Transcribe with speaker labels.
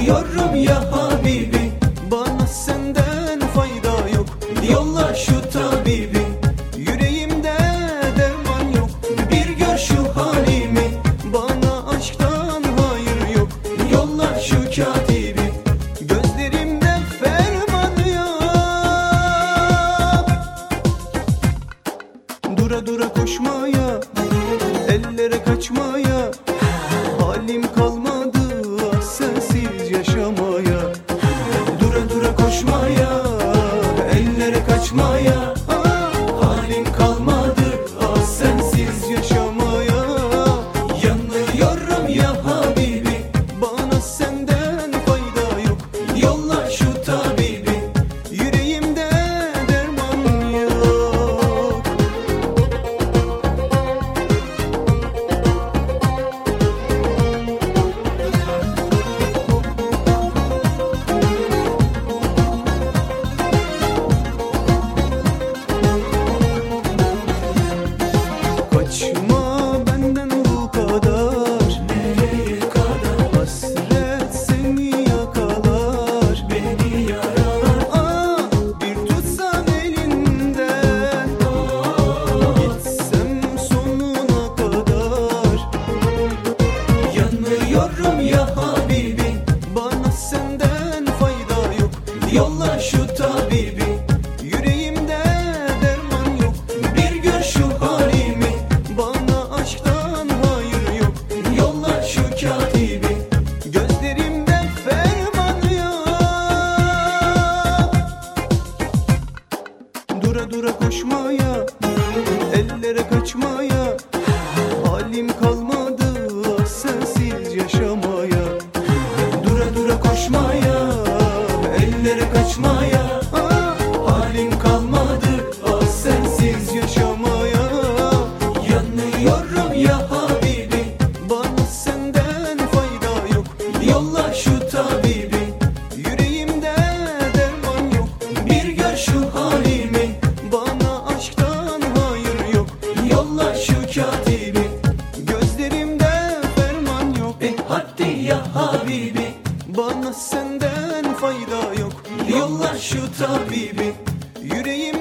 Speaker 1: Yanıyorum ya Habibi, bana senden fayda yok. Yolla şu tabibi, yüreğimde derman yok. Bir gör şu halimi, bana aşktan hayır yok. Yolla şu katibi, gözlerimde ferman yok. Dura dura koşmaya, ellere kaçmaya halim kalmadı sensiz yaşamaya. Dura dura koşmaya, ellere kaçmaya halim kalmadı sensiz yaşamaya. Yanıyorum ya Habibi, bana senden fayda yok. Yolla şu tabibi, yüreğimde derman yok. Kaçma benden bu kadar, nereye kadar? Hasret seni yakalar, beni yaralar. Bir tutsam elinden, gitsem sonuna kadar. Yanıyorum ya Habibi, bana senden fayda yok. Yolla şu tabibi, yüreğimde derman yok. Bir gör şu halimi, bana aşktan hayır yok. Yolla şu katibi, gözlerimde ferman yok. Dura dura koşmaya, ellere kaçmaya halim kalmadı sensiz yaşamaya. Dura dura koşmaya, ellere kaçmaya halim kalmadı sensiz yaşamaya. Yanıyorum ya Habibi, bana senden fayda yok. Yolla şu tabibi, yüreğimde derman yok. Bir gör şu halimi, bana aşktan hayır yok. Yolla şu katibi, gözlerimde ferman yok. Hadi ya Habibi, bana senden fayda yok. Yolla şu tabibi, yüreğim